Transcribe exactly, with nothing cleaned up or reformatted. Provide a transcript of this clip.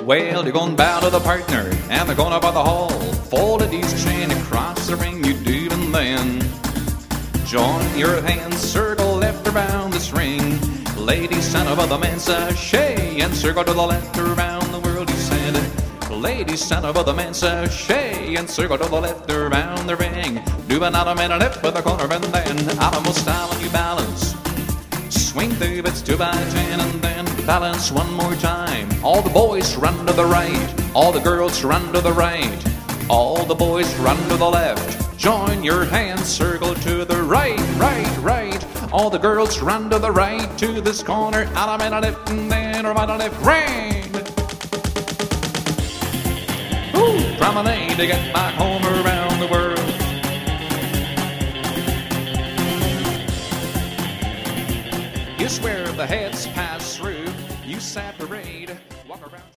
Well, you're gonna bow to the partner, and they're gonna buy the hall. Fold a decent chain across the ring, you do, and then join your hands, circle left around this ring. Ladies, stand above the man's sachet, and circle to the left around the world, he said. Ladies, stand above the man's sachet, and circle to the left around the ring. Do an autumn and a left with a corner, and then autumn style on you balance. Swing through, it's two by ten, and then balance one more time. All the boys run to the right, all the girls run to the right, all the boys run to the left. Join your hands, circle to the right, right, right. All the girls run to the right, to this corner, autumn and a left, and then right and left, ring. Ooh, promenade to get back home around the world. You swear the heads pass through, you separate, walk around.